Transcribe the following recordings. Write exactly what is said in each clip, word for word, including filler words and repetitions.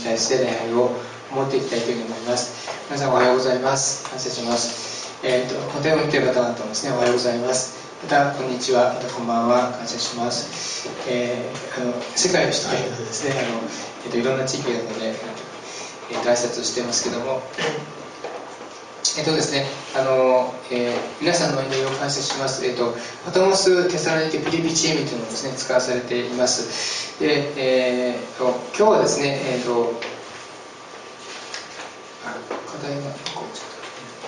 対して礼拝を持っていきたいというふうに思います。皆さんおはようございます。感謝します。えーと、この手を見ている方々もですね、おはようございます。またこんにちは、またこんばんは、感謝します。えー、あの世界の人がいるのでですね、あの、えーと、いろんな地域がいるので、えーと、挨拶をしていますけども、えっとですね、あのえー、皆さんのお祈りを感謝します。えっと、パトモス・テサロニケ・ピリピチームというのをですね、使わされています。で、えー、と今日はですね、えっと、あ、課題がこうちょっ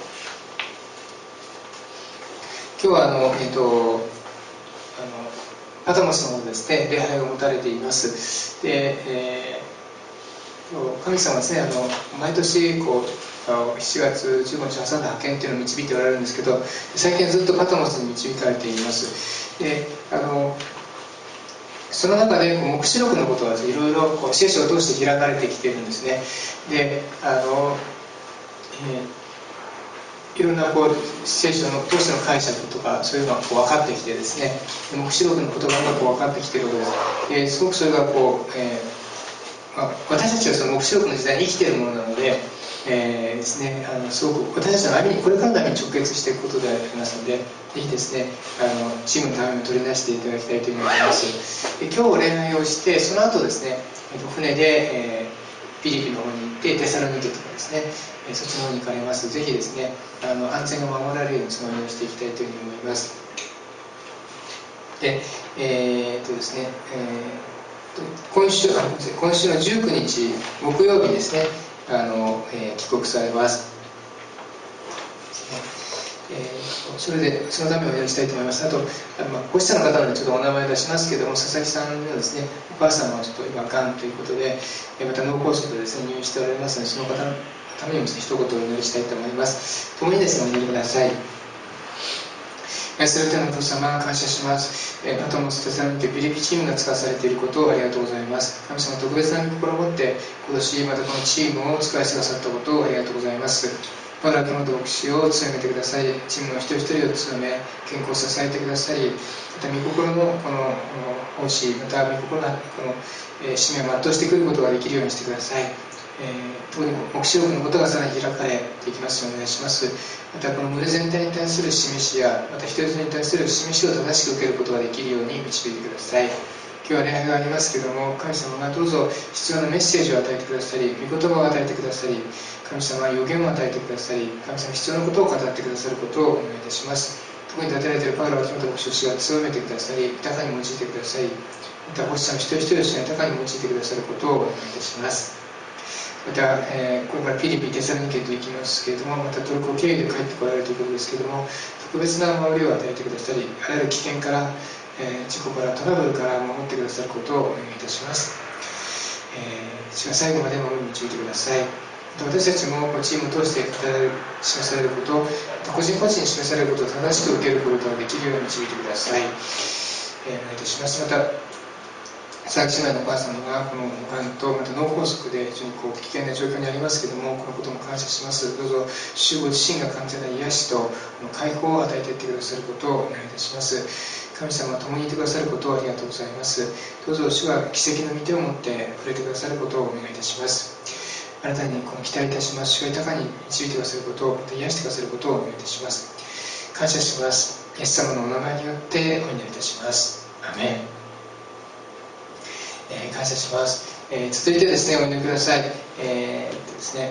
と今日はあの、えっと、あのパトモスの方でですね、礼拝を持たれています。で、えー、神様はですね、あの毎年こうしちがつじゅうごにち挟んだ派遣というのを導いておられるんですけど、最近はずっとパトモスに導かれています。で、あのその中でこう黙示録のことは、ね、いろいろこう聖書を通して開かれてきているんですね。で、あの、えー、いろんなこう聖書の通しての解釈とかそういうのがこう分かってきてですね、黙示録の言葉がこう分かってきているわけです。ですごくそれがこう、えーまあ、私たちはその黙示録の時代に生きているものなので、えーですね、あのすごく私たちの歩みにこれからの歩みに直結していくことでありますので、ぜひですね、あのチームのために取り出していただきたいというふうに思います。で、今日礼拝をして、その後ですね、船で、えー、ピリピの方に行ってテサロニケとかですね、そっちの方に行かれます。ぜひですね、あの安全が守られるようにそのようにしていきたいというふうに思います。で、えー、っとですね、えー、今週あ今週のじゅうくにち木曜日ですね、あの、えー、帰国されます。えー、それでそのためにお祈りしたいと思います。あと、あのまあ、ご子者の方のでちょっとお名前を出しますけども、佐々木さんのですね、お母様はちょっと今がんということで、また脳梗塞でですね、入院しておられますので、その方のためにも一言お祈りしたいと思います。共にですね、お祈りください。すべてのお父様、感謝します。パトモス・テサロニケ・ピリピチームが使わされていることをありがとうございます。神様、特別な御心を持って、今年またこのチームを使わせてくださったことをありがとうございます。まだこの牧師を強めてくださり、チームの一人一人を強め、健康を支えてくださり、また御心のこの奉仕、また御心のこの、えー、使命を全うしてくることができるようにしてください。えー、特に黙示録のことがさらに開かれていきますようお願いします。またこの群れ全体に対する示しや、また一人一人に対する示しを正しく受けることができるように導いてください。今日は礼拝がありますけれども、神様がどうぞ必要なメッセージを与えてくださり、御言葉を与えてくださり、神様は予言を与えてくださり、神様必要なことを語ってくださることをお願いいたします。特に立てられているパウロ・秋元牧師が強めてくださり、豊かに用いてくださり、また牧師さん一人一人を豊かに用いてくださることをお願いいたします。また、えー、これからピリピ、テサロニケと行きますけれども、またトルコ経由で帰ってこられるということですけれども、特別な守りを与えてくださり、あらゆる危険から、えー、事故からトラブルから守ってくださることをお願いいたします。えー、主が最後まで守り導いてください。私たちもチームを通して語られる示されること、個人個人に示されることを正しく受けることができるように導いてください。えー、お願いいたします。また佐々木姉妹のお母様がこのがんとまた脳梗塞で非常にこう危険な状況にありますけれども、このことも感謝します。どうぞ主ご自身が完全な癒しと解放を与えていってくださることをお願いいたします。神様は共にいてくださることをありがとうございます。どうぞ主が奇跡の御手を持って触れてくださることをお願いいたします。あなたにこの期待いたします。主が豊かに導いてくださることを、また癒してくださることをお願いいたします。感謝します。イエス様のお名前によってお祈りいたします。アメン。えー、感謝します。えー、続いてですね、お祈りください。えー、っとですね、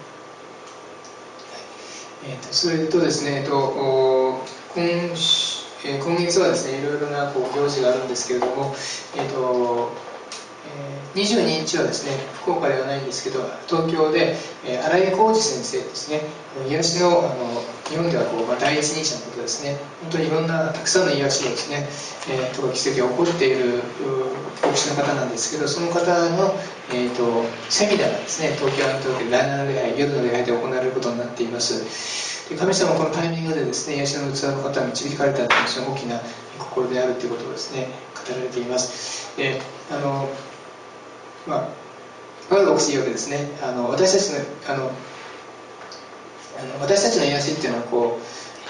えー、っとそれとですね、えっと今週えー、今月はですね、いろいろなこう行事があるんですけれども、えーとえー、にじゅうににちはですね、福岡ではないんですけど、東京で、えー、新井浩二先生ですね、癒しの、あの日本ではこう、まあ、第一人者のことですね、本当にいろんなたくさんの癒しをですね、えー、とか奇跡が起こっている牧師の方なんですけど、その方の、えー、とセミナーがですね、東京の東京でだいなな礼拝、夜の礼拝で行われることになっています。神様はこのタイミングでですね、癒しの器の方を導かれたという非常に大きな心であるということをですね、語られています。で、あの、まあ、パウロ牧師曰くですね、あの私たちのあのあの私たちの癒しっていうのはこう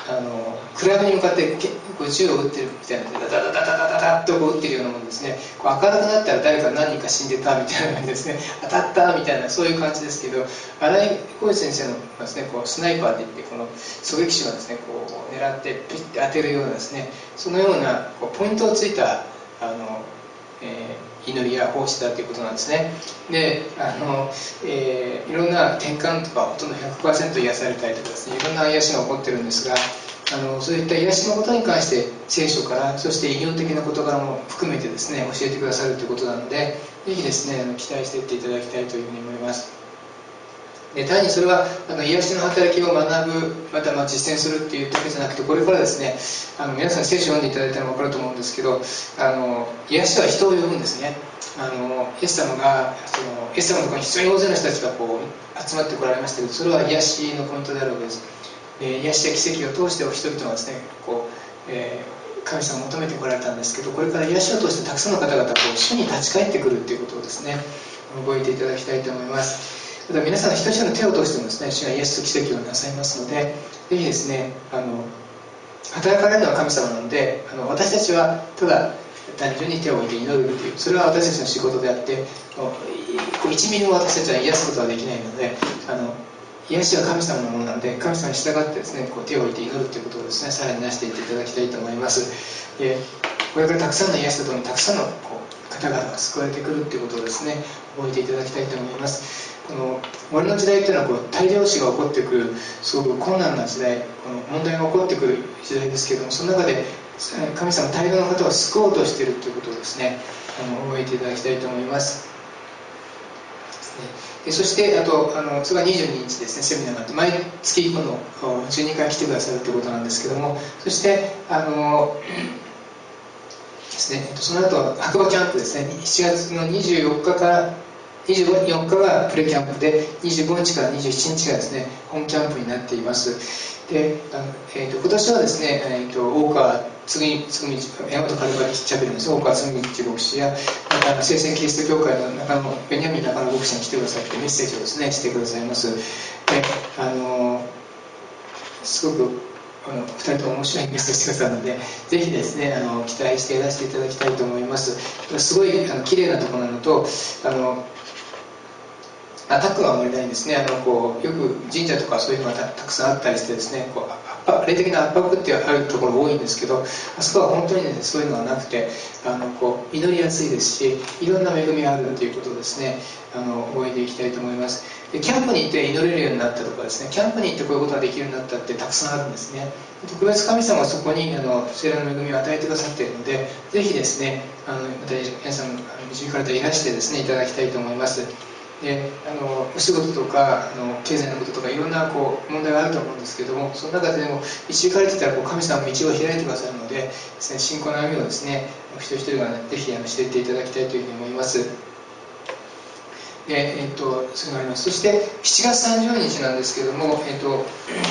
あのクラブに向かってこう銃を撃ってるみたいな、ダダダダダダダダッとこう撃ってるようなもんですね。こう明るくなったら誰か何人か死んでたみたいな感じですね。当たったみたいな、そういう感じですけど、新井浩二先生のですね、こうスナイパーっていってこの狙撃手がですね、こう狙ってピッて当てるようなですね、そのようなこうポイントをついたあの、えー、祈りや奉仕だということなんですね。で、あの、えー、いろんな転換とかほとんど ひゃくパーセント 癒されたりとかですね、いろんな癒しが起こってるんですが、あのそういった癒しのことに関して聖書から、そして医療的な事柄も含めてですね、教えてくださるということなので、ぜひですね、期待していっていただきたいというふうに思います。で、単にそれはあの癒しの働きを学ぶ、またまあ実践するっていうだけじゃなくて、これからですね、あの皆さん聖書を読んでいただいたら分かると思うんですけど、あの癒しは人を呼ぶんですね。あのイエス様がそのイエス様のところに非常に大勢の人たちがこう集まってこられましたけど、それは癒しのポイントであるわけです。えー、癒しや奇跡を通して人々がですね、こう、えー、神様を求めてこられたんですけど、これから癒しを通してたくさんの方々がこう主に立ち返ってくるということをですね、覚えていただきたいと思います。また皆さん一人一人の手を通してもですね、主が癒しと奇跡をなさいますので、ぜひですね、あの働かれるのは神様なので、あの私たちはただ単純に手を置いて祈るっていう、それは私たちの仕事であって、いちミリも私たちは癒すことはできないので、あの癒しは神様のものなので、神様に従ってですね、こう手を置いて祈るということをですね、さらになしていっていただきたいと思います。で、これからたくさんの癒しとともにたくさんのこう方々が救われてくるということをですね、覚えていただきたいと思います。この終わりの時代というのはこう大量死が起こってくる、すごく困難な時代、この問題が起こってくる時代ですけれども、その中で神様大量の方を救おうとしているということをですね、あの覚えていただきたいと思います。でそしてあとあのそれがにじゅうににちですね、セミナーがあって、毎月このじゅうにかい来てくださるということなんですけども、そしてあのですね、その後白馬キャンプですね、しちがつのにじゅうよっかからにじゅうよっかがプレキャンプで、にじゅうごにちからにじゅうしちにちがですね、本キャンプになっています。で、あのえー、と今年はですね、えー、と大川つぐみつぐみ大和カルバリチャペルの大川つぐみ牧師や、また聖戦キリスト教会の中のベニヤミン中野牧師が来てくださってメッセージをですねしてくださいます。で、あのすごくあのふたりとも面白いメッセージしてくださるので、ぜひですね、あの期待していらしていただきたいと思います。すごいあの綺麗なところなのと、あのアタックがあまりないんですね。あのこうよく神社とかそういうのが た, たくさんあったりしてですね、こう圧霊的な圧迫ってあるところ多いんですけど、あそこは本当に、ね、そういうのはなくて、あのこう祈りやすいですし、いろんな恵みがあるということをですね、あの覚えていきたいと思います。でキャンプに行って祈れるようになったとかですね、キャンプに行ってこういうことができるようになったってたくさんあるんですね。特別神様はそこにあの聖霊の恵みを与えてくださっているので、ぜひですね、あのまた皆さん導かれていらしてですね、いただきたいと思います。であのお仕事とかあの経済のこととかいろんなこう問題があると思うんですけども、その中でも導かれていたらこう神様の道を開いてくださるのでですね、信仰の歩みをですね、一人一人が、ね、ぜひあのしていっていただきたいというふうに思います。で、えっと、それがあります。そしてしちがつさんじゅうにちなんですけども、えっと、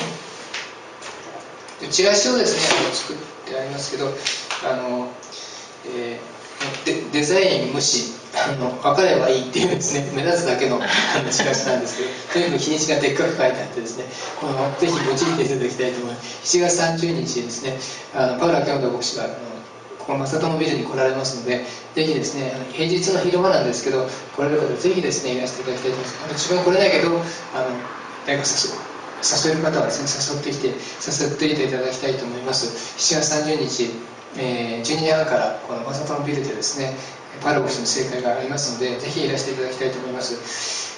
チラシをですねあの作ってありますけど、あの、えー、デ, デザイン無視、あの分かればいいっていうですね、目立つだけのチラシなんですけど、とにかく日にちがでっかく書いてあってですね、このぜひ用いていただきたいと思います。しちがつさんじゅうにちですね、あのパウラ・キャンド牧師があのこの正友ビルに来られますので、ぜひですね、平日の昼間なんですけど、来られる方ぜひですねいらしていただきたいと思います。あの自分は来れないけど、あの誰か誘える方はですね、誘ってきて誘っていていただきたいと思います。しちがつさんじゅうにち、えー、じゅうにじはんからこの正友ビルでですね、パウラ牧師の聖会がありますので、ぜひいらしていただきたいと思います。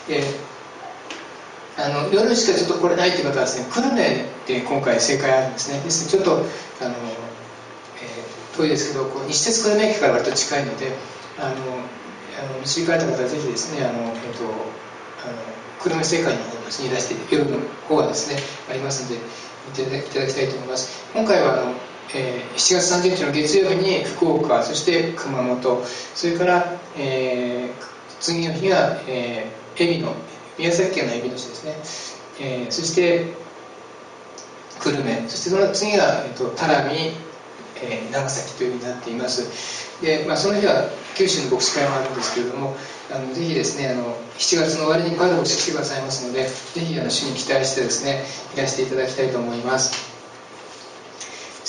えー、あの夜しかちょっと来れないという方はですね、久留米で今回聖会あるんですね。ですのでちょっとあの、えー、遠いですけど、こう西鉄久留米駅から割と近いので、あのあの導かれた方はぜひですね、あの、えっと、あの久留米聖会の方にいらして夜の方がですねありますので見ていただきたいと思います。今回はあのえー、しちがつさんじゅうにちの月曜日に福岡、そして熊本、それから、えー、次の日が、えー、海老名、宮崎県の海老名市ですね、えー、そして久留米、そしてその次が、えー、と多良見、えー、長崎というふうになっています。で、まあ、その日は九州の牧師会もあるんですけれども、あのぜひですね、あのしちがつの終わりにパウロ牧師来てくださいますので、ぜひあの主に期待してですねいらしていただきたいと思います。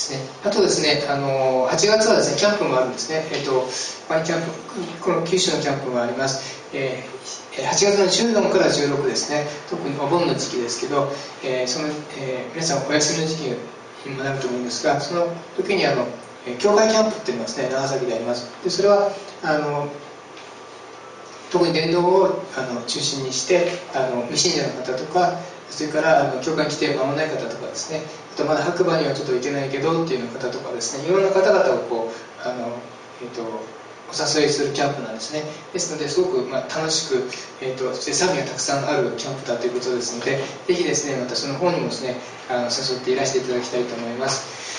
ですね。あとですね、あのはちがつはですね、キャンプもあるんですね。えっと、ワインキャンプ、この九州のキャンプもあります。えー、はちがつのじゅうよっかからじゅうろくですね、特にお盆の時期ですけど、えー、その、えー、皆さんお休みの時期にもなると思うんですが、その時にあの、教会キャンプっていうのがですね、長崎であります。で、それは、あの、特に伝道をあの中心にして、あの未信者の方とか、それからあの教会に来て間もない方とかですね、あとまだ白馬にはちょっと行けないけどっていう方とかですね、いろんな方々をこうあの、えー、とお誘いするキャンプなんですね。ですので、すごく、まあ、楽しく、えー、とそして賛美がたくさんあるキャンプだということですので、ぜひですね、またその方にもですね、あの誘っていらしていただきたいと思います。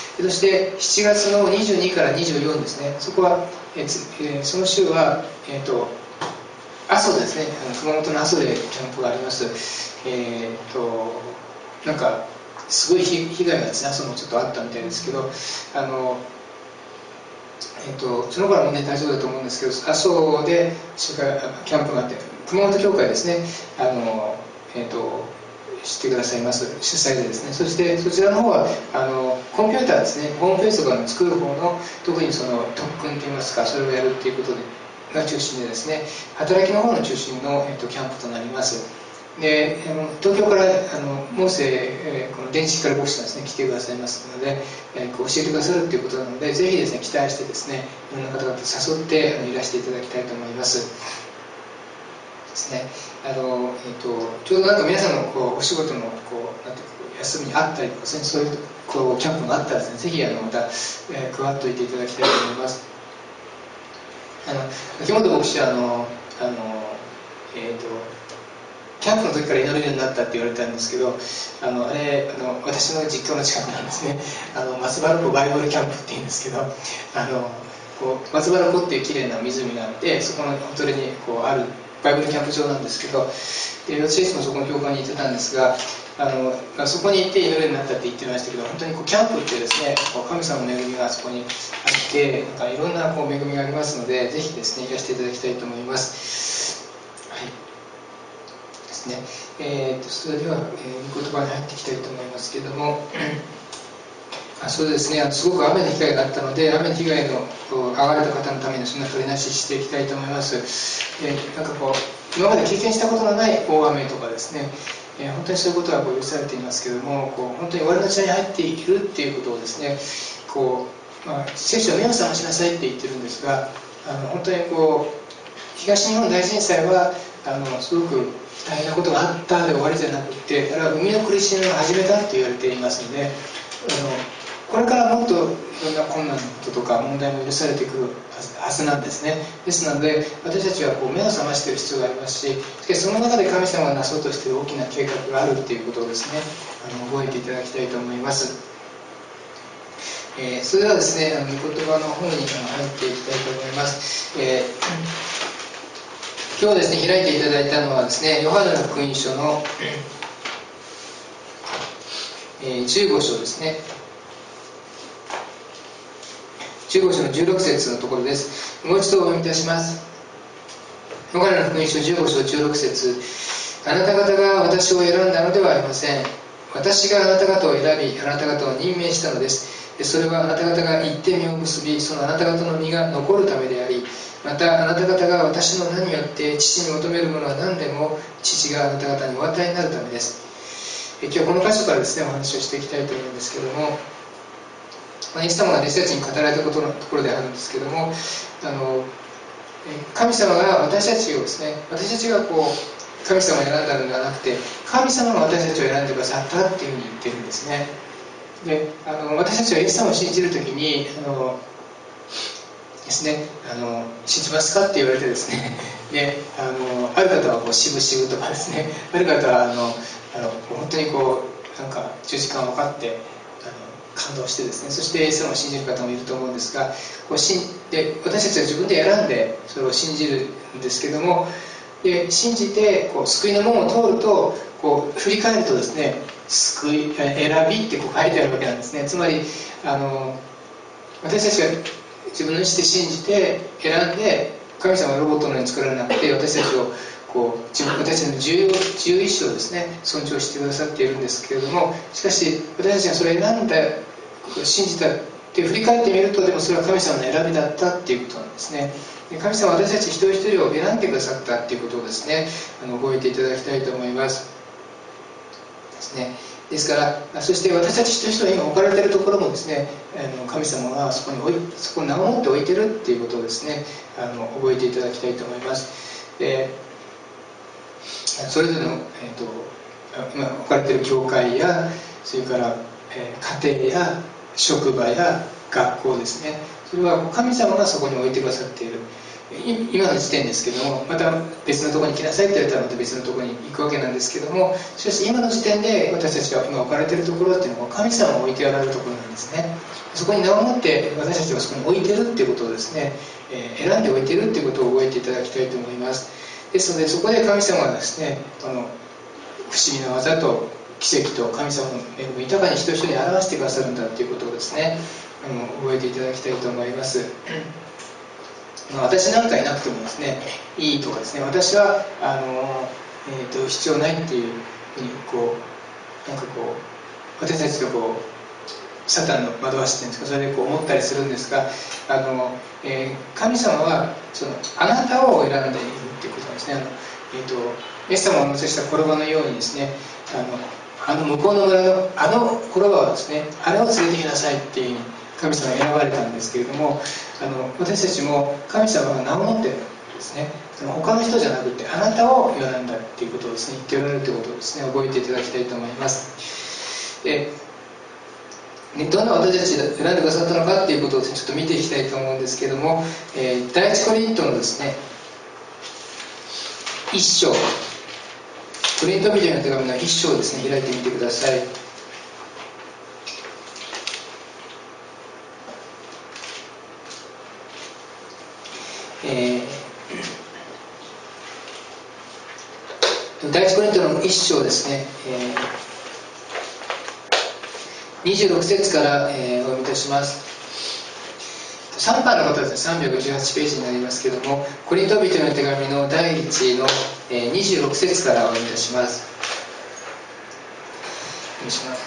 そしてしちがつのにじゅうにからにじゅうよんですね、そこは、えー、その週は、えー、と阿蘇ですね、あの熊本の阿蘇でキャンプがあります。えー、となんかすごい被害がですね、阿蘇もちょっとあったみたいですけど、あの、えー、とその頃はもうね大丈夫だと思うんですけど、阿蘇でそれからキャンプがあって、熊本教会ですね、あの、えー、と知ってくださいます主催でですね、そしてそちらの方はあのコンピューターですね、ホームページとかの作る方の特にその特訓といいますか、それをやるっていうことでが中心でですね、働きの方の中心の、えっと、キャンプとなります。で、あの東京からあのモーセ、えー、この電子から牧師がですね来てくださいますので、えー、教えてくださるということなので、ぜひですね期待してですね、いろんな方々誘ってあのいらしていただきたいと思います。ですね。あのえー、とちょうどなんか皆さんのこうお仕事のこうなんていうか休みにあったりとか、そういうこうキャンプがあったらですね、ぜひあのまた、えー、加わっておいていただきたいと思います。あの秋元牧師はあのあの、えー、とキャンプの時から祈れるようになったって言われたんですけど、あのあれあの私の実家の近くなんですね。あの松原湖バイブルキャンプっていうんですけど、あのこう松原湖っていう綺麗な湖があって、そこのほとりにこうあるバイブルキャンプ場なんですけど、で私いつもそこの教会に行ってたんですが、あのまあ、そこに行って祈れるようになったって言ってましたけど、本当にこうキャンプってですね、こう神様の恵みがそこにあって、なんかいろんなこう恵みがありますので、ぜひですねいらしていただきたいと思います。はい。ですね。えー、とそれでは、えー、御言葉に入っていきたいと思いますけれども、あそうですね、すごく雨の被害があったので、雨の被害の遭われた方のためにそんな取りなししていきたいと思います。えー、なんかこう今まで経験したことのない大雨とかですね、えー、本当にそういうことはこう許されていますけれども、こう本当に終わりの時代に入っているっていうことをですね、こう、まあ、聖書は目を覚ましなさいって言ってるんですが、あの本当にこう東日本大震災はあのすごく大変なことがあったで終わりじゃなくて、あれは生みの苦しみを始めたと言われていますので、あのこれからもっといろんな困難なこととか問題も許されてくるはずなんですね。ですので私たちはこう目を覚ましている必要がありますし、しかしその中で神様がなそうとしている大きな計画があるということをですね、あの覚えていただきたいと思います。えー、それではですね、あの御言葉の方に入っていきたいと思います。えー、今日ですね開いていただいたのはですね、ヨハネの福音書の、えー、じゅうご章ですね。じゅうご章のじゅうろく節のところです。もう一度お読みいたします。ヨハネの福音書じゅうご章じゅうろく節、あなた方が私を選んだのではありません。私があなた方を選び、あなた方を任命したのです。それはあなた方が言って実を結び、そのあなた方の実が残るためであり、またあなた方が私の名によって父に求めるものは何でも父があなた方にお与えになるためです。今日この箇所からですねお話をしていきたいと思うんですけども、イエス様が弟子たちに語られたことのところであるんですけども、あの神様が私たちをですね、私たちがこう神様を選んだのではなくて、神様が私たちを選んでくださったっていうふうに言ってるんですね。で、あの私たちはイエス様を信じるときにあのですね、あの信じますかって言われてですね、であのある方はこう渋々とかですね、ある方はあのあの本当にこうなんか十字架が分かってあの感動してですね、そしてイエス様を信じる方もいると思うんですが、こうしんで私たちは自分で選んでそれを信じるんですけども、で信じてこう救いの門を通ると、こう振り返るとですね、救い選びってこう書いてあるわけなんですね。つまりあの私たちが自分の意思で信じて選んで、神様はロボットのように作られなくて、私たちをこう自分私たちの自由自由意志をですね尊重してくださっているんですけれども、しかし私たちがそれを選んだ信じたって振り返ってみると、でもそれは神様の選びだったっていうことなんですね。で神様は私たち一人一人を選んでくださったっていうことをですね、あの覚えていただきたいと思いますですね。ですからそして私たち一人一人が今置かれているところもですね、あの神様がそこに置いそこに名を持って置いてるっていうことをですね、あの覚えていただきたいと思います。でそれぞれの、えー、と今置かれている教会やそれから、えー、家庭や職場や学校ですね、それは神様がそこに置いてくださっている。今の時点ですけども、また別のところに来なさいって言われたらまた別のところに行くわけなんですけども、しかし今の時点で私たちが今置かれているところっていうのは神様が置いてあられるところなんですね。そこに名を持って私たちがそこに置いてるっていうことをですね、えー、選んで置いてるっていうことを覚えていただきたいと思います。ですのでそこで神様はですね、あの不思議な技と奇跡と神様の恵みを豊かに一人一人に表してくださるんだっていうことをですね、あの覚えていただきたいと思います。私なんかいなくてもですね、いいとかですね、私はあの、えー、と必要ないっていうふうにこうなんかこう私たちがこうサタンの惑わしっていうんですか、それでこう思ったりするんですが、あの、えー、神様はそのあなたを選んでいるっていうことなんですね。あの、えー、とイエス様をお乗せした転ばのようにですね、あのあの向こうの村のあの転ばはですね、あれを連れてきなさいっていうふうに神様が選ばれたんですけれども、あの私たちも神様が名を持っているんですね。その他の人じゃなくてあなたを選んだっていうことをですね、言っておられるということをですね、覚えていただきたいと思います。でどんな私たちが選んでくださったのかっていうことをちょっと見ていきたいと思うんですけども、えー、第一コリントのですね一章、コリント人への手紙の一章をですね、開いてみてください。えー、第一コリントの一章ですね、えー、にじゅうろく節から、えー、お読みいたします。さんばんの方ですね、さんびゃくじゅうはちページになりますけれども、コリント人への手紙の第一の、えー、にじゅうろく節からお読みいたします。お願いします。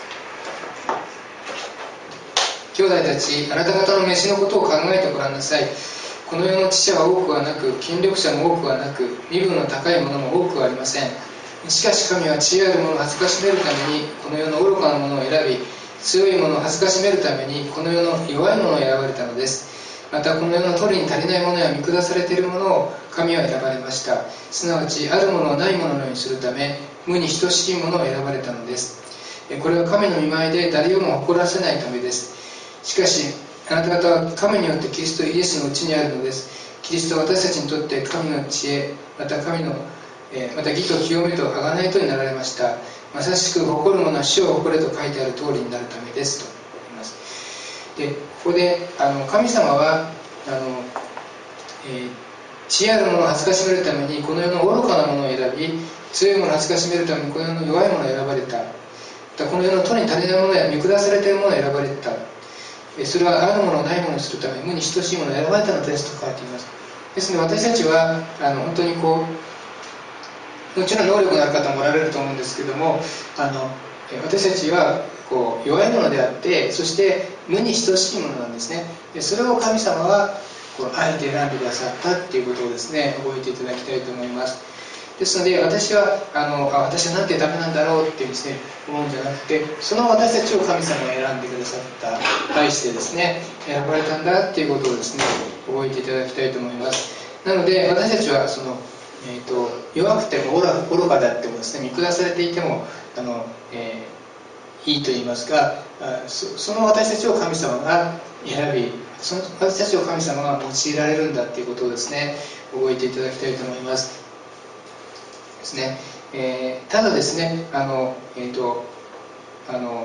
兄弟たち、あなた方の飯のことを考えてごらんなさい。この世の知者は多くはなく、権力者も多くはなく、身分の高い者も多くはありません。しかし神は知恵ある者を恥ずかしめるためにこの世の愚かな者を選び、強い者を恥ずかしめるためにこの世の弱い者を選ばれたのです。またこの世の取りに足りないものや見下されているものを神は選ばれました。すなわちあるものをないもののようにするため、無に等しいものを選ばれたのです。これは神の御前で誰をも誇らせないためです。しかしあなた方は神によってキリストイエスのうちにあるのです。キリストは私たちにとって神の知恵、また神の、えー、また義と清めと贖いとになられました。まさしく誇る者は主を誇れと書いてある通りになるためですと言います。で、ここであの神様はあの、えー、知恵ある者を恥ずかしめるためにこの世の愚かなものを選び、強い者を恥ずかしめるためにこの世の弱い者を選ばれた。またこの世の取りに足りないものや見下されているものを選ばれた。それはあるものをないものにするため無に等しいものを選ばれたのですと書いています。ですので私たちはあの本当にこうもちろん能力のある方もおられると思うんですけども、あの私たちはこう弱いものであって、そして無に等しいものなんですね。でそれを神様はこうあえて選んでくださったっていうことをですね、覚えていただきたいと思います。ですので私はあのあ私はなんてダメなんだろうってですね思うんじゃなくて、その私たちを神様が選んでくださった対してですね、選ばれたんだっていうことをですね覚えていただきたいと思います。なので私たちはその、えー、と弱くても愚かであってもですね、見下されていてもあの、えー、いいと言いますか、そ, その私たちを神様が選び、その私たちを神様が用いられるんだっていうことをですね覚えていただきたいと思いますですね。えー、ただですね、あの、えーとあの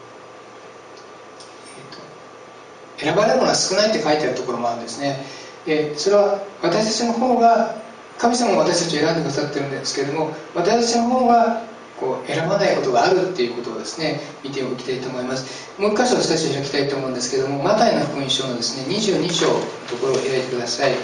えーと、選ばれるものは少ないって書いてあるところもあるんですね。でそれは私たちの方が、神様が私たちを選んでくださってるんですけれども、私たちの方がこう選ばないことがあるっていうことをですね見ておきたいと思います。もう一箇所少し開きたいと思うんですけれども、マタイの福音書のですねにじゅうに章のところを開いてください。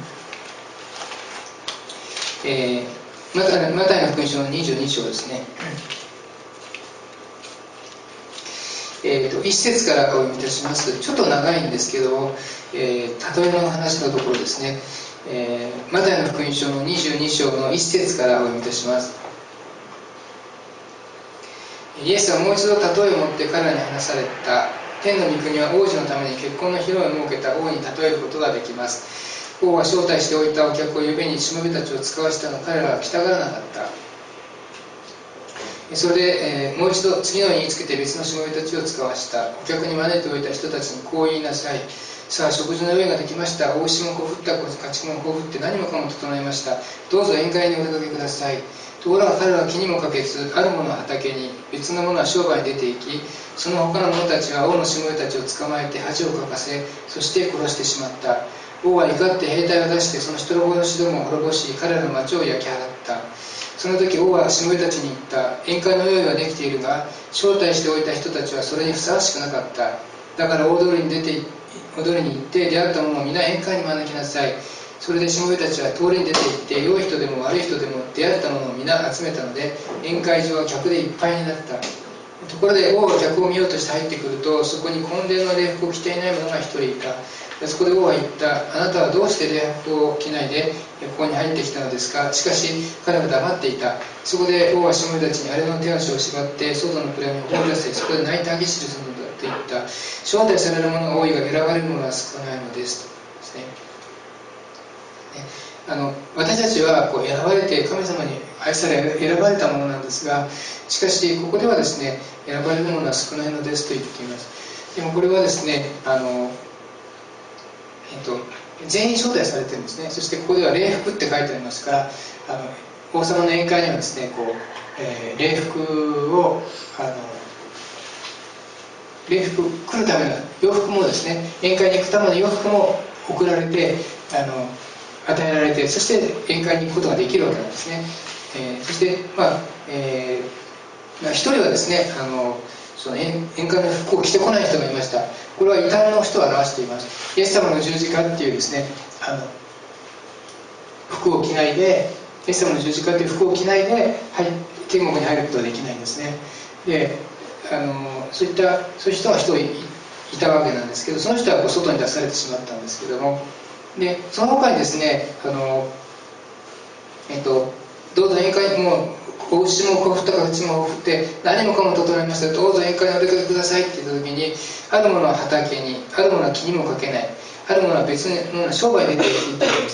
えーマタイの福音書のにじゅうに章ですね。 えー、といっ節からお読みいたします。ちょっと長いんですけど、えー、例えの話のところですね、えー、マタイの福音書のにじゅうに章のいっ節からお読みいたします。イエスはもう一度例えを持って彼らに話された。天の御国は王子のために結婚の披露を設けた王に例えることができます。王は招待しておいたお客を呼びにしもべたちを使わしたの彼らは来たがらなかった。それで、えー、もう一度次の日につけて別のしもべたちを使わした。お客に招いておいた人たちにこう言いなさい。さあ食事の用意ができました。お牛もこう降った家畜もこう降って何もかも整いました。どうぞ宴会にお出かけください。ところが彼らは気にもかけず、ある者は畑に、別の者は商売に出て行き、その他の者たちは王のしもべたちを捕まえて恥をかかせ、そして殺してしまった。王は怒って兵隊を出してその人殺しどもを滅ぼし、彼らの町を焼き払った。その時王はしもべたちに言った。宴会の用意はできているが、招待しておいた人たちはそれにふさわしくなかった。だから大通りに出て踊りに行って出会った者を皆宴会に招きなさい。それでしもべたちは通りに出て行って、良い人でも悪い人でも出会った者を皆集めたので、宴会場は客でいっぱいになった。ところで王が客を見ようとして入ってくると、そこに婚礼の礼服を着ていない者が一人いた。そこで王は言った。あなたはどうして礼服を着ないでここに入ってきたのですか。しかし彼は黙っていた。そこで王はしもべたちにあれの手足を縛って外の暗闇を放り出せ、そこで泣いて激しくするのだと言った。招待される者が多いが選ばれる者は少ないのですとですね。あの私たちはこう選ばれて神様に愛され選ばれたものなんですが、しかしここではですね、選ばれるものは少ないのですと言っています。でもこれはですね、あの、えっと、全員招待されてるんですね。そしてここでは礼服って書いてありますから、あの王様の宴会にはですね、こう、えー、礼服をあの礼服来るための洋服もですね、宴会に行くための洋服も送られて、あの与えられて、そして宴会に行くことができるわけなんですね。えー、そして、まあえーまあ、一人はですね、あのその宴会の服を着てこない人がいました。これは異端の人を表しています。イエス様の十字架っていうですね、あの服を着ないで、イエス様の十字架っていう服を着ないで、はい、天国に入ることはできないんですね。で、あのそういったそういう人が一人 い, いたわけなんですけど、その人はこう外に出されてしまったんですけども、でその他にですね、あのえっとどうぞ宴会にもお牛もこう降ったか口も降って何もかも整いました。どうぞ宴会にお出かけくださいって言った時に、あるものは畑に、あるものは気にもかけない、あるものは別の商売に出ていくって言っています。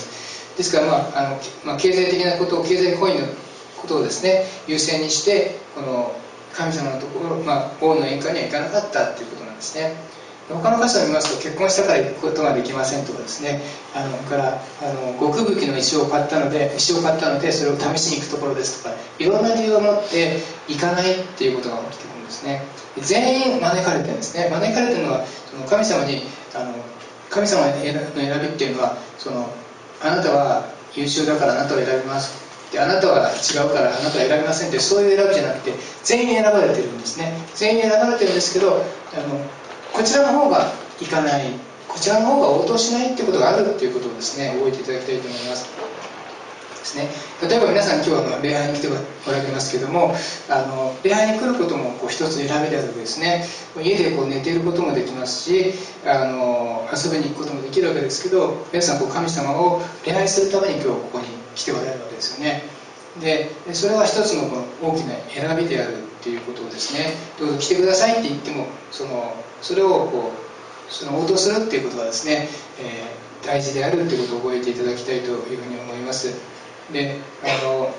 ですから、まああのまあ、経済的なことを、経済行為のことをですね優先にして、この神様のところ、まあ、王の宴会には行かなかったっていうことなんですね。他の箇所を見ますと、結婚したから行くことができませんとかですね、あのからあの極武器の石を買ったので石を買ったのでそれを試しに行くところですとか、いろんな理由を持って行かないっていうことが起きてくるんですね。全員招かれてるんですね。招かれてるのは、その神様にあの神様の選びっていうのは、そのあなたは優秀だからあなたを選びます、であなたは違うからあなたは選びませんって、そういう選びじゃなくて全員選ばれてるんですね。全員選ばれてるんですけど、あのこちらの方が行かない、こちらの方が応答しないっていうことがあるっていうことをですね、覚えていただきたいと思いますですね。例えば皆さん今日は礼拝に来ておられますけども、あの礼拝に来ることもこう一つ選びであるわけですね。家でこう寝ていることもできますし、あの遊びに行くこともできるわけですけど、皆さんこう神様を礼拝するために今日ここに来ておられるわけですよね。でそれは一つのこの大きな選びであるっていうことをですね、どうぞ来てくださいって言っても、そのそれをこうその応答するっていうことがですね、えー、大事であるっていうことを覚えていただきたいというふうに思います。で、あの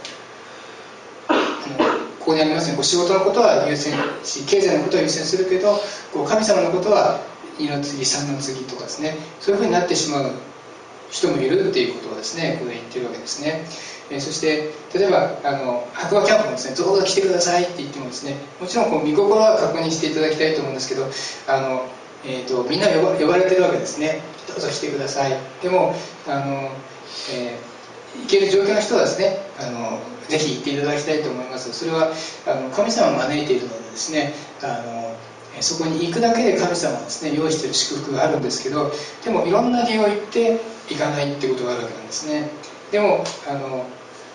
ここにありますね、こう仕事のことは優先し、経済のことは優先するけど、こう神様のことは二の次三の次とかですね、そういうふうになってしまう人もいるっていうことをですね、ここで言ってるわけですね。えー、そして例えばあの白馬キャンプもですね、どうぞ来てくださいって言ってもですね、もちろんこう見心は確認していただきたいと思うんですけど、あの、えー、とみんな呼ば、呼ばれてるわけですね。どうぞ来てください。でもあの、えー行ける状況の人はですね、あのぜひ行っていただきたいと思います。それはあの神様を招いているのでですね、あのそこに行くだけで神様はですね用意している祝福があるんですけど、でもいろんな理由を言って行かないってことがあるわけなんですね。でもあの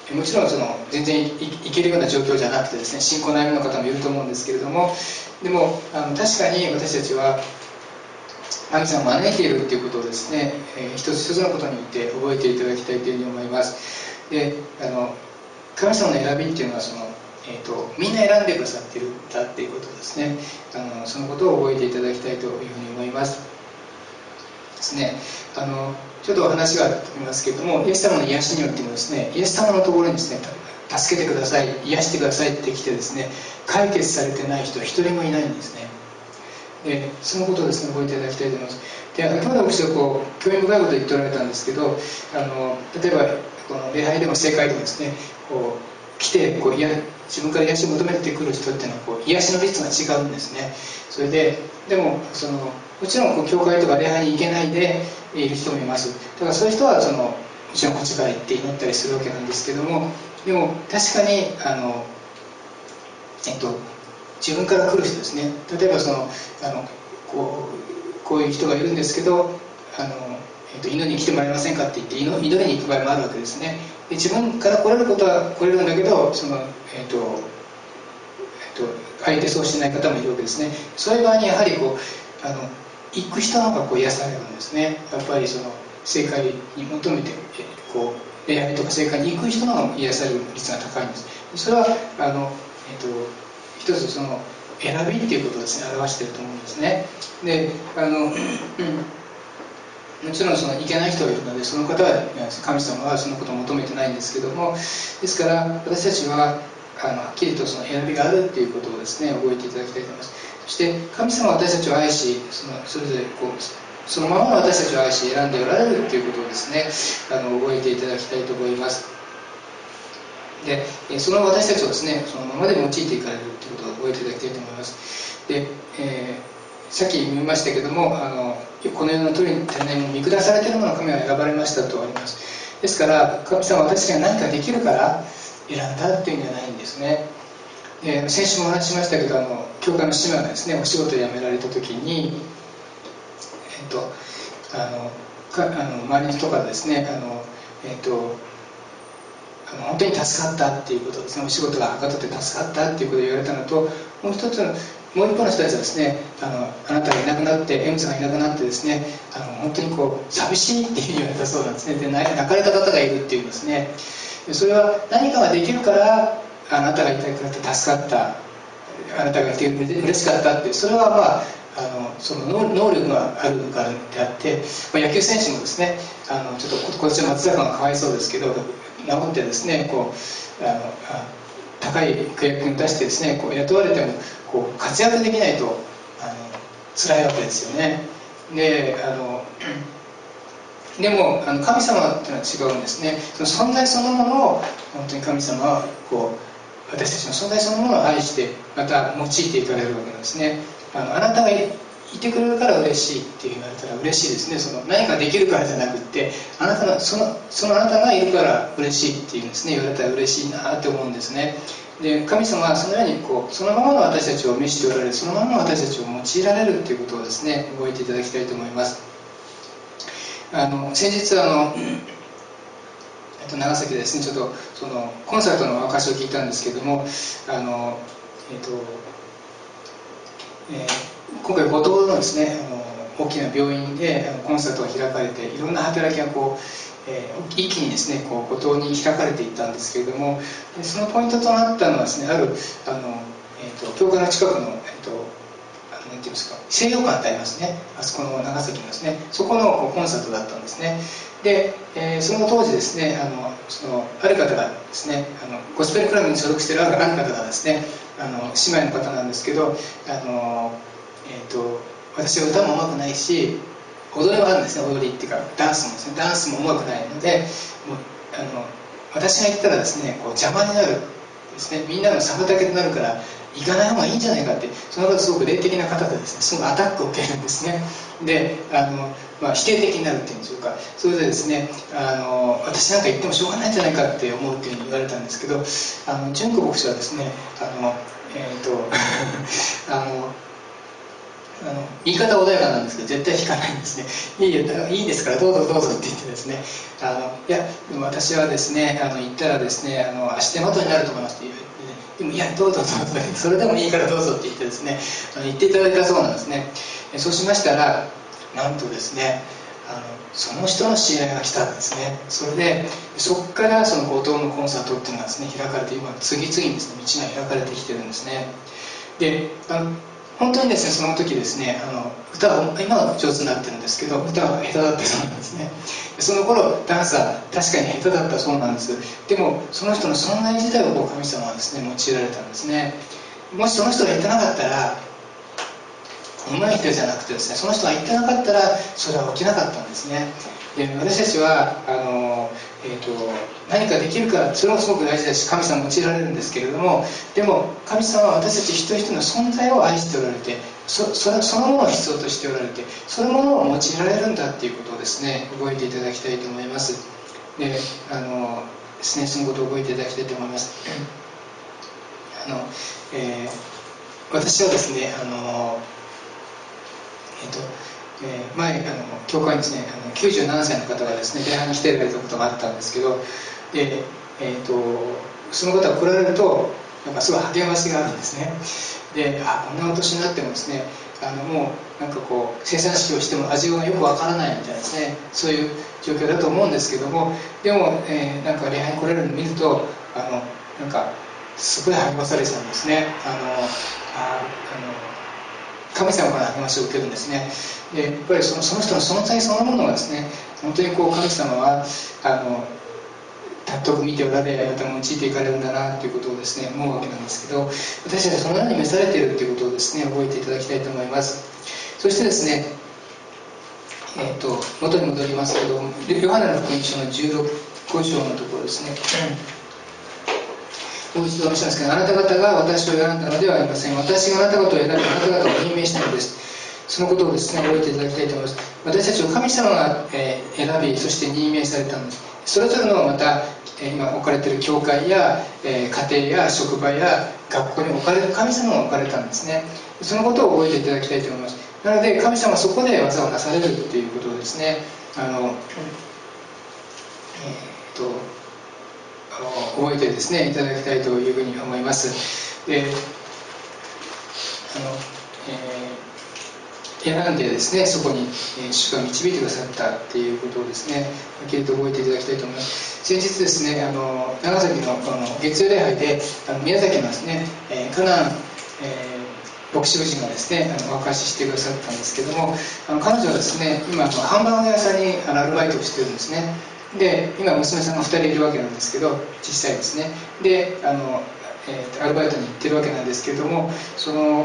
もちろんその全然 い, いけるような状況じゃなくてですね、信仰悩みの方もいると思うんですけれども、でもあの確かに私たちは神様を招いているということをですね、えー、一つ一つのことによって覚えていただきたいというふうに思います。で、あの神様の選びっていうのはその、えー、とみんな選んでくださっているんだっていうことですね。あのそのことを覚えていただきたいというふうに思いますですね。あのちょっとお話があると思いますけれども、イエス様の癒しによってもですね、イエス様のところにですね、助けてください、癒してくださいって来てですね、解決されてない人は一人もいないんですね。でそのことをですね、覚えていただきたいと思います。で、先ほど私はこう興味深いことを言っておられたんですけど、あの例えばこの礼拝でも正解でもですね、こう来てこう癒自分から癒しを求めてくる人っていうのはこう癒しの率が違うんですね。それででもそのもちろんこう教会とか礼拝に行けないでいる人もいます。だからそういう人はそのもちろんこっちから行って祈ったりするわけなんですけども、でも確かにあのえっと自分から来る人ですね。例えばそのあのこう、こういう人がいるんですけど、あの、えっと、祈りに来てもらえませんかって言って祈りに行く場合もあるわけですね。で自分から来れることは来れるんだけど、その、えっとえっと、相手そうしない方もいるわけですね。そういう場合にやはりこうあの行く人の方がこう癒されるんですね。やっぱりその正解に求めてこう礼拝とか正解に行く人の方が癒される率が高いんです。それはあの、えっと一つその選びっていうことをですね、表していると思うんですね。で、あの、うん、もちろんそのいけない人がいるので、その方は神様はそのことを求めてないんですけども、ですから私たちはあのはっきりとその選びがあるっていうことをですね、覚えていただきたいと思います。そして神様は私たちを愛し、そのそれぞれこうそのままの私たちを愛し選んでおられるっていうことをですね、あの覚えていただきたいと思います。でその私たちをですね、そのままで用いていかれるということを覚えていただきたいと思います。で、えー、さっき見ましたけども、あのこの世の鳥に天然を見下されているものの神は選ばれましたとあります。ですから神様は私が何かできるから選んだっていうんじゃないんですね。で先週もお話ししましたけど、あの教会の姉妹がですね、お仕事を辞められた時に、えっとあのかあの周りの人からですね、あのえっとあの本当に助かったっていうことですね、お仕事がはかどって助かったっていうことを言われたのと、もう一つもう一方の人たちはですね、あのあなたがいなくなって、エムさんがいなくなってですね、あの本当にこう寂しいっていうふうに言われたそうなんですね。で泣かれた方がいるっていうんですね。でそれは何かができるからあなたがいてくれて助かった、あなたがいてくれて嬉しかったって、それはまああのその能力があるからであって、まあ、野球選手もですね、あのちょっと今年は松坂がかわいそうですけど、治ってですね、こうあの高い契約に出してですね、こう雇われてもこう活躍できないとあの辛いわけですよね。であのでもあの神様っていうのは違うんですね。その存在そのものを本当に神様はこう私たちの存在そのものを愛してまた用いていかれるわけなんですね。あのあなたがいてくれるから嬉しいって言われたら嬉しいですね。その何かできるからじゃなくって、あなたのそのそのあなたがいるから嬉しいっていうんですね、言われたら嬉しいなって思うんですね。で神様はそのようにこうそのままの私たちを召しておられる、そのままの私たちを用いられるということをですね、覚えていただきたいと思います。あの先日あの、えっと、長崎でですね、ちょっとそのコンサートの証を聞いたんですけども、あの、えっとえー今回五島のですね、あの大きな病院でコンサートが開かれて、いろんな働きがこう、えー、一気にですねこう五島に開かれていったんですけれども、そのポイントとなったのはですね、あるあの、えー、と教会の近くの、えー、とあのなんていうんですか、西洋館ってありますね、あそこの長崎のですね、そこのコンサートだったんですね。で、えー、その当時ですね、あのそのある方がですね、あのゴスペルクラブに所属しているある方がですね、あの姉妹の方なんですけど、あのえー、と私は歌も上手くないし、踊りはあるんですね、踊りっていうかダンスもですね、ダンスも上手くないので、もうあの私が行ったらですね、こう邪魔になるですね、みんなの妨げになるから行かない方がいいんじゃないかって、その方すごく霊的な方でですね、すごくアタックを受けるんですね。であの、まあ、否定的になるっていうんでしょうか。それでですね、あの私なんか言ってもしょうがないんじゃないかって思うっていうふうに言われたんですけど、あの純子牧師はですね、あのえっ、ー、とあのあの言い方穏やかなんですけど絶対引かないんですね。いいよ、いいですからどうぞどうぞって言ってですね、あのいやでも私はですね、あの言ったらですね、あの足手まといになると思いますって言って、ね、でもいやどうぞどうぞそれでもいいからどうぞって言ってですね、あの言っていただいたそうなんですね。そうしましたらなんとですね、あのその人の知り合いが来たんですね。それでそこからその後藤のコンサートっていうのがですね開かれて、今次々にですね道が開かれてきてるんですね。であの本当にですねその時ですね、あの歌は今は上手になってるんですけど歌は下手だったそうなんですね。その頃ダンサー確かに下手だったそうなんです。でもその人の存在自体をこう神様はですね用いられたんですね。もしその人が下手なかったら、上手い人じゃなくてですね、その人が言ってなかったらそれは起きなかったんですね。で私たちはあの、えーと、何かできるか、それもすごく大事ですし神様用いられるんですけれども、でも神様は私たち一人一人の存在を愛しておられて、 そ, そ, れそのものを必要としておられて、そのものを用いられるんだっていうことをですね覚えていただきたいと思います。であのですね、そのことを覚えていただきたいと思います。あの、えー、私はですね、あのえっとえー、前あの教会にですね、あのきゅうじゅうななさいの方がですね礼拝に来ていただいたことがあったんですけど、で、えー、とその方が来られるとなんかすごい励ましがあるんですね。で、あ、こんなお年になってもですね、あのもうなんかこう生産式をしても味がよくわからないみたいなですね、そういう状況だと思うんですけども、でも、えー、なんか礼拝に来られるのを見ると、あのなんかすごい励まされてたんですね。あのああの神様から励ましを受けるんですね。でやっぱりその、その人の存在そのものがですね、本当にこう神様はあの尊く見ておられ、また用いていかれるんだなということをですね思うわけなんですけど、私たちはそのように召されているということをですね覚えていただきたいと思います。そしてですね、えー、と元に戻りますけど、ヨハネの福音書のじゅうろく章のところですね、もう一度お見せしますけど、あなた方が私を選んだのではありません。私があなた方を選び、あなた方を任命したのです。そのことをですね覚えていただきたいと思います。私たちを神様が、えー、選び、そして任命されたんです。それぞれのまた、えー、今置かれている教会や、えー、家庭や職場や学校に置かれる神様が置かれたんですね。そのことを覚えていただきたいと思います。なので神様はそこで技をなされるということをですね、あの、えー、っと覚えてですねいただきたいというふうに思います。で、あの、えー、選んでですねそこに、えー、主が導いてくださったっていうことをですねはっきりと覚えていただきたいと思います。先日ですね、あの長崎のこの月曜礼拝であの宮崎のですね、えー、カナン、えー、牧師夫人がですねあのお明かししてくださったんですけども、あの彼女はですね今ハンバーガー屋さんにあのアルバイトをしてるんですね。で今娘さんがふたりいるわけなんですけど、小さいですね。であの、えー、アルバイトに行ってるわけなんですけれども、その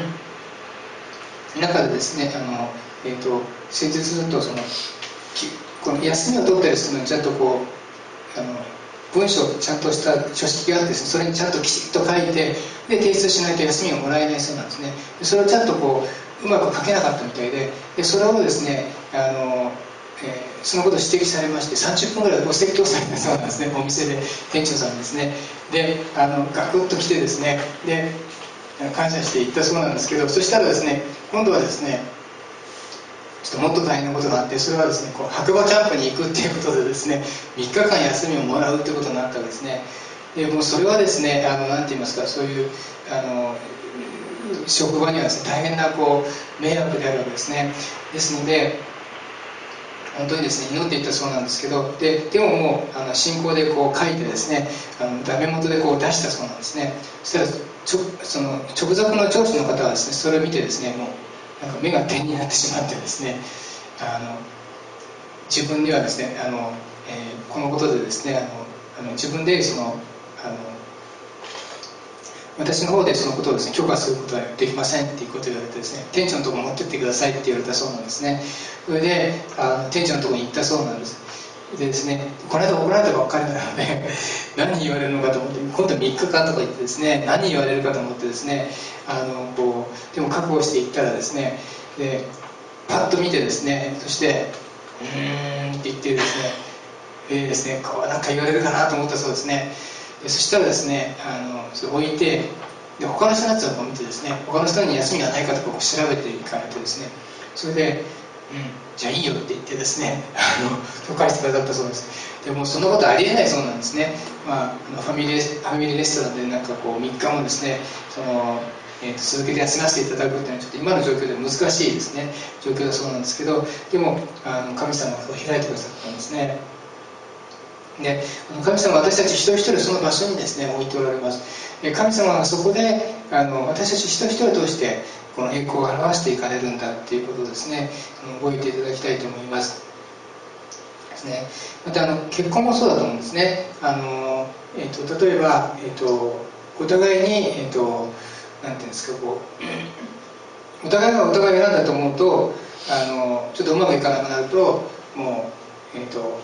中でですねあの、えー、と先日ずっとそのこの休みを取ったりするのにちゃんとこうあの文章ちゃんとした書式があってですね、それにちゃんときちっと書いてで提出しないと休みをもらえないそうなんですね。でそれをちゃんとこううまく書けなかったみたいで、でそれをですねあのえー、そのことを指摘されまして、さんじゅっぷんぐらいお説教されたそうなんですね、お店で店長さんですね。であのガクッと来てですね、で感謝して言ったそうなんですけど、そしたらですね今度はですねちょっともっと大変なことがあって、それはですねこう白馬キャンプに行くっていうことでですねみっかかん休みをもらうっていうことになったわけですね。でもうそれはですねあのなんて言いますか、そういうあの職場にはですね大変なこう迷惑であるわけですね。ですので本当にですね祈っていったそうなんですけど、ででももうあの信仰でこう書いてですねあのダメ元でこう出したそうなんですね。そしたらちょその直属の上司の方はですねそれを見てですねもうなんか目が点になってしまってですね、あの自分にはですねあの、えー、このことでですねあのあの自分でそのあの私の方でそのことをですね許可することはできませんっていうことを言われてですね、店長のところ持ってってくださいって言われたそうなんですね。それであの店長のところに行ったそうなんです。でですね、この間怒られたばっかりなので何言われるのかと思って、今度みっかかんとか言ってですね何言われるかと思ってですね、あのこうでも覚悟して行ったらですね、でパッと見てですね、そしてうーんって言ってですね、えー、ですねこうなんか言われるかなと思ったそうですね。でそしたらですねあのそれ置いてで他の人のやつを見てですね、他の人に休みがないかとかを調べていかないとですね、それで、うん、じゃあいいよって言ってですね、あの許可してくださったそうです。でもそんなことありえないそうなんですね。まあ、あのファミリーファミリーレストランでなんかこうみっかもですね、そのえー、と続けて休ませていただくというのはちょっと今の状況で難しいですね状況だそうなんですけど、でもあの神様が開いてくださったんですね。で神様は私たち一人一人その場所にですね置いておられます。神様はそこであの私たち一人一人を通してこの栄光を表していかれるんだっていうことをですね覚えていただきたいと思いますですね。またあの結婚もそうだと思うんですね。あの、えー、と例えば、えー、とお互いに、えー、となんていうんですか、こうお互いがお互いを選んだと思うとあのちょっとうまくいかなくなるともう、えー、と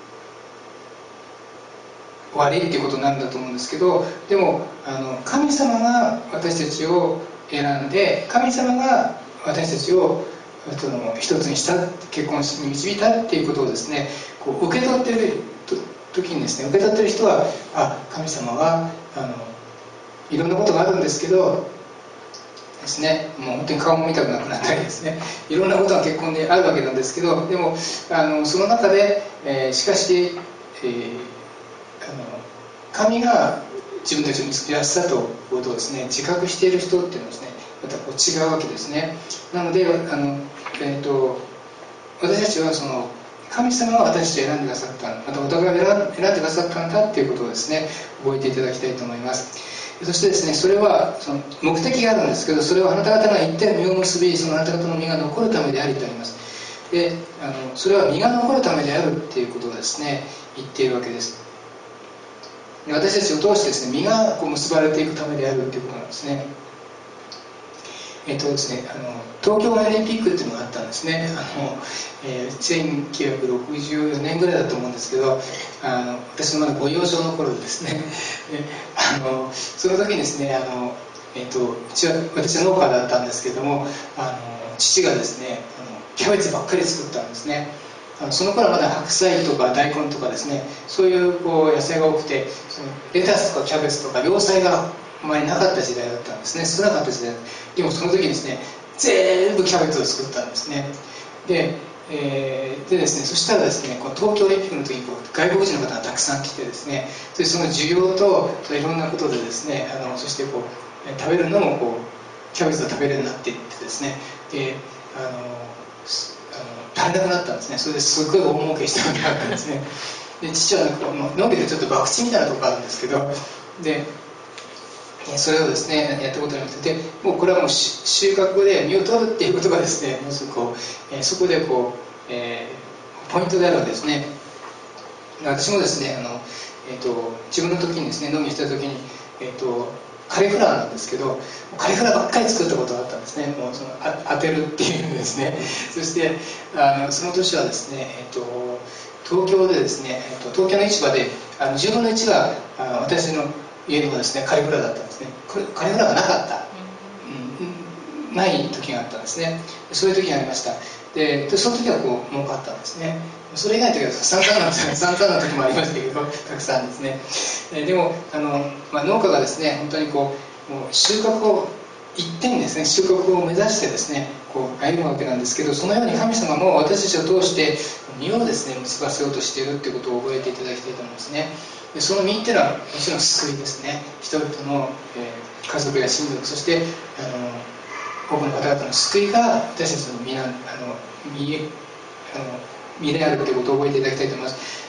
終わりっていうことになるんだと思うんですけど、でもあの神様が私たちを選んで神様が私たちをその一つにした結婚に導いたっていうことをですねこう受け取っている時にですね受け取っている人はあ神様はあのいろんなことがあるんですけどですね、もう本当に顔も見たくなくなったりですねいろんなことが結婚であるわけなんですけど、でもあのその中で、えー、しかし、えー、あの神が自分たちを見つけ出したということをですね自覚している人っていうのはですねまたこう違うわけですね。なのであの、えー、と私たちはその神様が私たちを選んでくださった、またお互いを選んでくださったんだっていうことをですね覚えていただきたいと思います。そしてですねそれはその目的があるんですけど、それはあなた方が一点実を結びそのあなた方の実が残るためでありとあります。であのそれは実が残るためであるっていうことをですね言っているわけです。で私たちを通してですね実がこう結ばれていくためであるっていうことなんですね。えっとですね、あの東京オリンピックっていうのがあったんですね。あの、えー、せんきゅうひゃくろくじゅうよねんぐらいだと思うんですけど、あの私のまだご幼少の頃ですねであのその時にですねあの、えっと、うちは私は農家だったんですけども、あの父がですねあのキャベツばっかり作ったんですね。あのその頃はまだ白菜とか大根とかですねそういうこう野菜が多くて、そのレタスとかキャベツとか洋菜があまりなかった時代だったんですね。少なかった時代。でもその時にですね全部キャベツを作ったんですね。で、えー、でですねそしたらですねこう東京オリンピックの時にこう外国人の方がたくさん来てですね、それその需要といろんなことでですねあのそしてこう食べるのもこうキャベツを食べるようになっていってですね、であのあの足りなくなったんですね。それですっごい大儲けしたわけだったんですね。で父は農業でちょっと博打みたいなところあるんですけど、でそれをですねやったことによってもうこれはもう収穫で実を取るっていうことがですねもうすぐこう、えー、そこでこう、えー、ポイントであるわけですね。私もですねあの、えー、と自分の時にですね農業した時に、えー、とカリフラワーなんですけどカリフラワーばっかり作ったことがあったんですね。もうそのあ当てるっていうんですねそしてあのその年はですね、えー、と東京でですね、えー、と東京の市場であのじゅうぶんのいちがあ私の家にもですねカリフラワーだったんですね。これカリフラワーがなかった、うん、ない時があったんですね。そういう時がありました。 で, でその時はこう儲かったんですね。それ以外の時は散々な散々な時もありましたけどたくさんですね。でもあの、まあ、農家がですね本当にこうもう収穫を一点にですね収穫を目指してですねこう歩むわけなんですけど、そのように神様も私たちを通して実をですね結ばせようとしているということを覚えていただきたいと思いますね。でその実っていうのはもちろん救いですね。人々の、えー、家族や親族、そしてあの多くの方々の救いが私たちの実なあの実あの実であるということを覚えていただきたいと思います。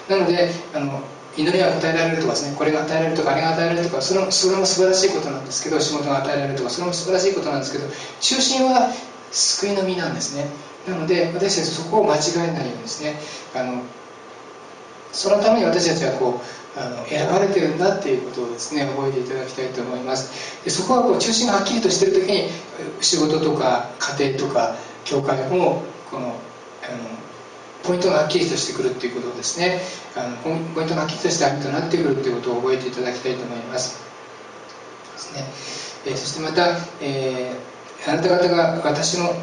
なのであの祈りが答えられるとかですね、これが与えられるとかあれが与えられるとか、それもそれも素晴らしいことなんですけど、仕事が与えられるとかそれも素晴らしいことなんですけど、中心は救いの実なんですね。なので私たちそこを間違えないようにですね、あのそのために私たちはこうあの選ばれてるんだっていうことをですね覚えていただきたいと思います。でそこはこう中心がはっきりとしている時に仕事とか家庭とか教会もこのあのポイントがはっきりとしてくるっていうことをですねあのポイントがはっきりとした網となってくるっていうことを覚えていただきたいと思いますですね。えー、そしてまた、えー、あなた方が私の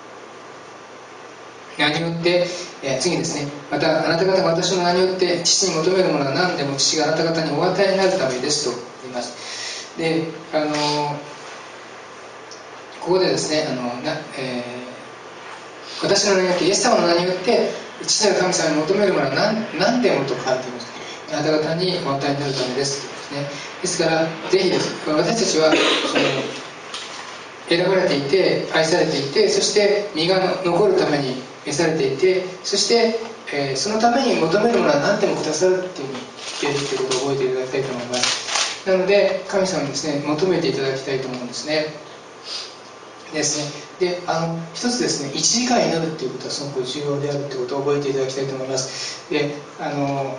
名によって、えー、次ですね、またあなた方が私の名によって父に求めるものは何でも父があなた方にお与えになるためですと言います。 であのここでですねあのな、えー、私の名によってイエス様の名によって父なる神様に求めるものは 何, 何でもと書かれています。あなた方にお与えになるためですというですね。ですからぜひです、私たちはその選ばれていて愛されていて、そして身が残るために召されていて、そして、えー、そのために求めるものは何でもくださるっていうふうに言っているということを覚えていただきたいと思います。なので神様にですね求めていただきたいと思うんですね。ですねであの一つですねいちじかん祈るっていうことはすごく重要であるということを覚えていただきたいと思います。であのあの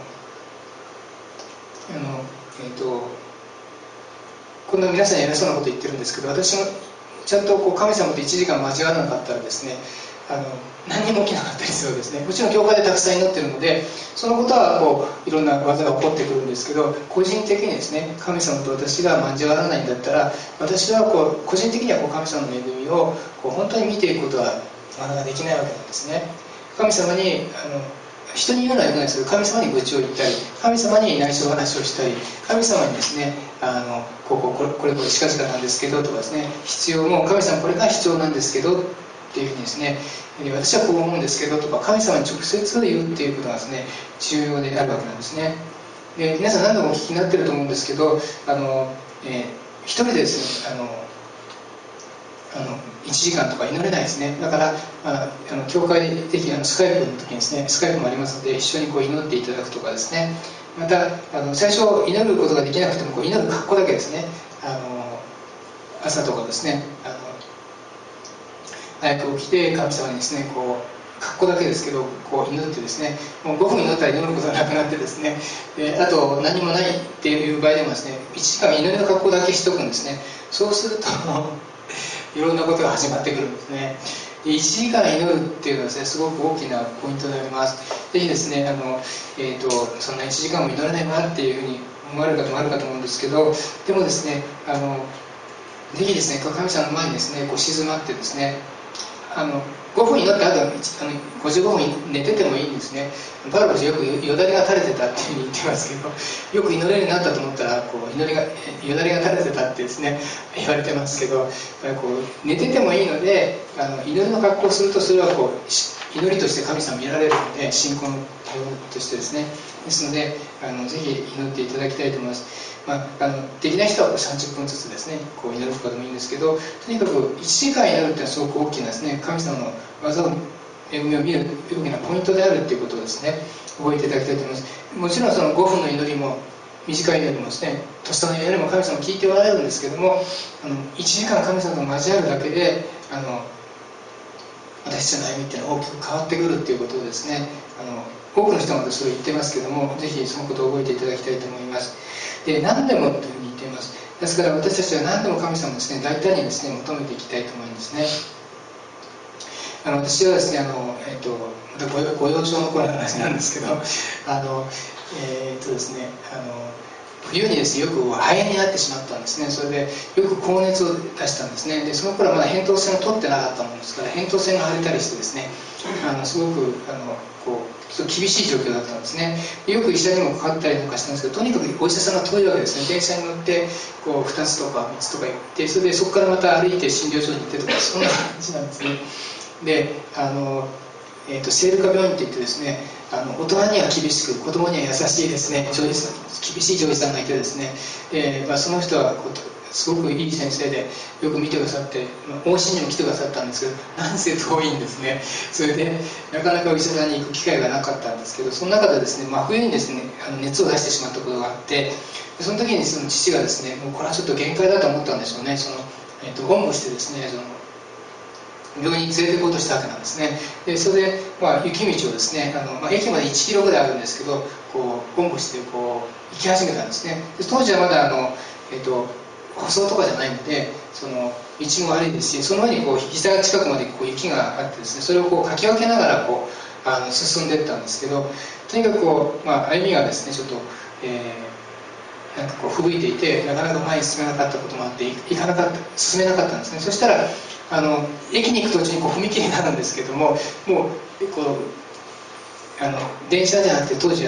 えっ、ー、とこんな皆さんに偉そうなこと言ってるんですけど、私もちゃんとこう神様といちじかん交わらなかったらですねあの何にも起きなかったりするわけですね。もちろん教会でたくさん祈ってるのでそのことはこういろんな技が起こってくるんですけど、個人的にですね神様と私が交わらないんだったら、私はこう個人的にはこう神様の恵みをこう本当に見ていくことはなかなかできないわけなんですね。神様にあの人に言うのは言わないですけど、神様に愚痴を言ったり、神様に内緒話をしたり、神様にですねあのこうこうこれこれこれ近々なんですけどとかですね、必要も神様これが必要なんですけどっていうふうにですね、私はこう思うんですけどとか神様に直接言うっていうことがですね重要であるわけなんですね。で皆さん何度もお聞きになってると思うんですけど、あの、えー、一人でですねあのあのいちじかんとか祈れないですね。だから、まあ、あの教会的あのスカイプの時にですね、スカイプもありますので一緒にこう祈っていただくとかですね、またあの最初祈ることができなくてもこう祈る格好だけですね、あの朝とかですねあの早く起きて神様にですねこう格好だけですけどこう祈ってですね、もうごふん祈ったら祈ることがなくなってですね、であと何もないっていう場合でもですねいちじかん祈りの格好だけしとくんですね。そうするといろんなことが始まってくるんですね。いちじかん祈るっていうのはですねすごく大きなポイントであります。ぜひですねあの、えーと、そんないちじかんも祈れないなっていうふうに思われる方もあるかと思うんですけど、でもですねあのぜひですね神様の前にですねこう静まってですねあのごふん祈った後はごじゅうごふん寝ててもいいんですね。パウロはよくよだれが垂れてたっていうふうに言ってますけど、よく祈れるようになったと思ったらこう祈りがよだれが垂れてたってですね言われてますけど、こう寝ててもいいのであの祈りの格好をするとそれはこう祈りとして神様見られるので信仰の対応としてですね、ですのであのぜひ祈っていただきたいと思います。まあ、あのできない人はさんじゅっぷんずつですねこう祈るとかでもいいんですけど、とにかくいちじかん祈るっていうのはすごく大きなですね神様の技を恵みを見る大きなポイントであるということをですね覚えていただきたいと思います。もちろんそのごふんの祈りも短い祈りもですねとっさの祈りも神様聞いておられるんですけども、あのいちじかん神様と交わるだけであの私たちの歩みっていうのは大きく変わってくるっていうことをですねあの多くの人がそれを言ってますけども、ぜひそのことを覚えていただきたいと思います。で何でもというふうに言っています。ですから私たちは何でも神様をですね大胆にですね求めていきたいと思うんですね。あの私はですねあの、えー、とまたご幼少の頃の話なんですけど、あのえっ、ー、とですねあの冬にですねよく肺炎になってしまったんですね。それでよく高熱を出したんですね。でその頃はまだ扁桃腺を取ってなかったものですから扁桃腺が腫れたりしてですねあのすごくあのこうちょっと厳しい状況だったんですね。よく医者にもかかったりとかしたんですけど、とにかくお医者さんが遠いわけですね。電車に乗ってこうふたつとかみっつとか行って、それでそこからまた歩いて診療所に行ってとかそんな感じなんですね。であのえー、と聖ルカ病院といってですねあの大人には厳しく子供には優しいですね女医さん厳しい女医さんがいてですね、えーまあ、その人はこうすごくいい先生でよく見てくださって、まあ、往診にも来てくださったんですけど、なんせ遠いんですね。それでなかなかお医者さんに行く機会がなかったんですけど、その中でですね、まあ、冬にですねあの熱を出してしまったことがあって、その時にその父がですねもうこれはちょっと限界だと思ったんでしょうね。その、えー、とおんぶしてですねその病院に連れて行こうとしたわけなんですね。でそれで、まあ、雪道をですねあの、まあ、駅までいちキロぐらいあるんですけどこうおんぶしてこう行き始めたんですね。で当時はまだあの、えー、と舗装とかじゃないのでその道も悪いですし、その上にこう膝近くまでこう雪があってですねそれをこうかき分けながらこうあの進んでいったんですけど、とにかくこう、まあ、歩みがですねちょっと、えー、なんかこう吹雪いていてなかなか前に進めなかったこともあって行かなかった進めなかったんですね。そしたらあの駅に行く途中にこう踏切になるんですけども、もうこうあの電車じゃなくて当時あの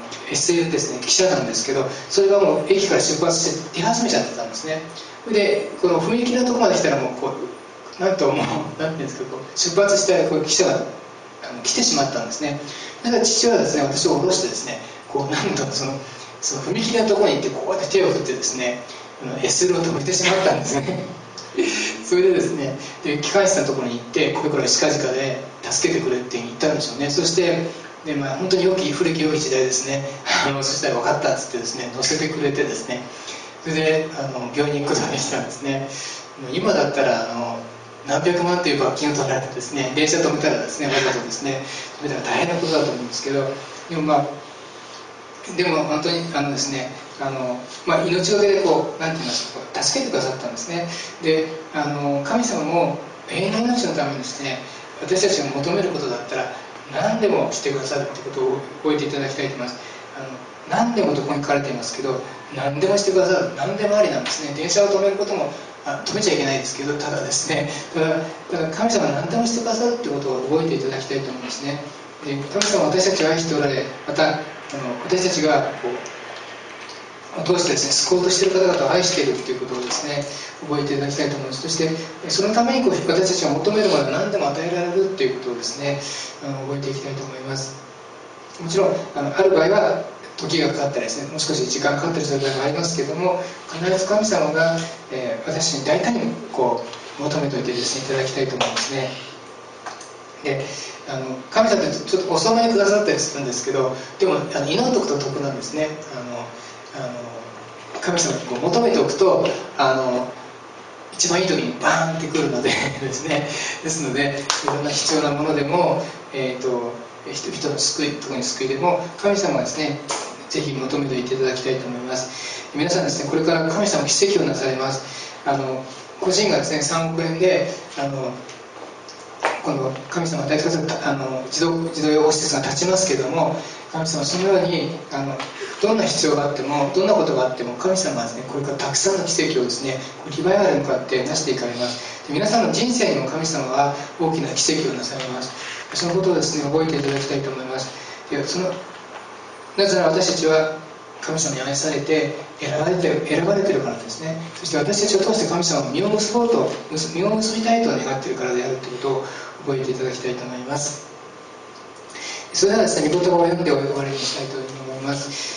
エスエル ですね、汽車なんですけど、それがもう駅から出発して出始めちゃってたんですね。でこの踏切のところまで来たらもうこうなんともうなんていうんですか、こう出発したこう汽車があの来てしまったんですね。だから父はですね、私を降ろしてですね、こうなんとそのその踏切のところに行ってこうやって手を振ってですね、エスエル を止めてしまったんですね。それでですね、で機関室のところに行って、これから近々で助けてくれって言ったんでしょうね。そしてで、まあ、本当に良き古き良き時代ですね。あのそしたら分かったっつってですね、乗せてくれてですね、それであの病院に行くことができたんですね。今だったらあの何百万という罰金を取られてですね、電車止めたらですね、わざとですね、止めたら大変なことだと思うんですけど、でもまあでも本当にあのですね、あの、まあ、命がけでこうなんて言いますか、こう助けてくださったんですね。で、あの神様も永遠の命のためにですね、私たちが求めることだったら何でもしてくださるということを覚えていただきたいと思います。あの何でもとここに書かれていますけど、何でもしてくださる、何でもありなんですね。電車を止めることもあ止めちゃいけないですけど、ただですね、ただただ神様は何でもしてくださるということを覚えていただきたいと思いますね。で神様は私たちを愛しておられ、またあの私たちがこう通してですね、救おうとしている方々を愛しているということをですね、覚えていただきたいと思います。そしてそのためにこう私たちが求めるものは何でも与えられるということをですね、あの覚えていきたいと思います。もちろんあのある場合は時がかかったりですね、もう少し時間がかかったりする場合もありますけれども、必ず神様が、えー、私に大胆にこう求めておいてですね、いただきたいと思いますね。であの神様ってちょっと遅めにくださったりするんですけど、でもあの祈っておくと得なんですね。あのあの神様にこう求めておくと、あの一番いい時にバーンってくるのでですね、ですのでいろんな必要なものでも、えーと、人々の救い、特に救いでも神様はですね、ぜひ求めていていただきたいと思います。皆さんですね、これから神様奇跡をなされます。あの個人がですねさんおくえんであの今度神様大活あの児童児童養護施設が建ちますけれども、神様そのようにあのどんな必要があってもどんなことがあっても神様はですね、これからたくさんの奇跡をですね、リバイバルに向かってなしていかれます。で皆さんの人生にも神様は大きな奇跡をなされます。そのことをですね覚えていただきたいと思います。でそのなぜなら私たちは神様に愛されて選ばれて選ばれているからですね。そして私たちを通して神様の実を結ぼうと実を結びたいと願っているからであるということを覚えていただきたいと思います。それではですね、御言葉を読んで終わりにしたいと思います。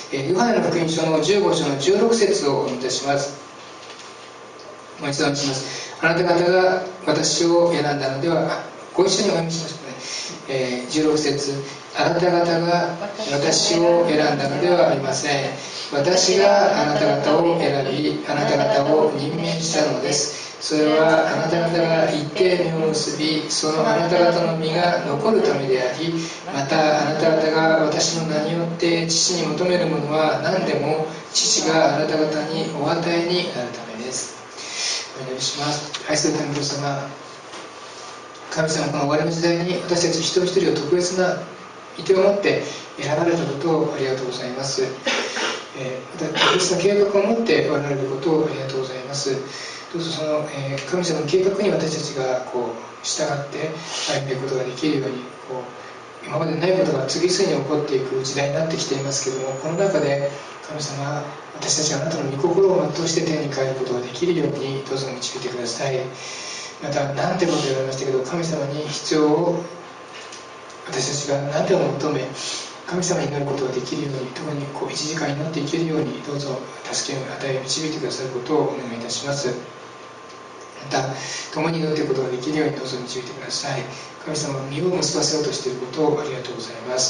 えー、ヨハネの福音書のじゅうご章のじゅうろく節をお読みいたします。もう一度お読みします。あなた方が私を選んだのでは、ご一緒にお読みしましょうね。えー、じゅうろく節、あなた方が私を選んだのではありません。私があなた方を選び、あなた方を任命したのです。それはあなた方が一定実を結び、そのあなた方の実が残るためであり、またあなた方が私の名によって父に求めるものは何でも父があなた方にお与えになるためです。お祈りします。愛する天父様、神様、この終わりの時代に私たち一人一人を特別な意図を持って選ばれたことをありがとうございます。えー、また特別な計画を持っておられることをありがとうございます。どうぞその、えー、神様の計画に私たちがこう従って歩んでいくことができるように、こう今までないことが次々に起こっていく時代になってきていますけれども、この中で神様、私たちがあなたの御心を全うして天に帰ることができるようにどうぞ導いてください。また何てこと言われましたけど、神様に必要を私たちが何でも求め、神様に祈ることができるように、特にこういちじかん祈っていけるようにどうぞ助けを与え導いてくださることをお願いいたします。また共に祈っていくことができるようにどうぞ導いてください。神様は実を結ばせようとしていることをありがとうございます。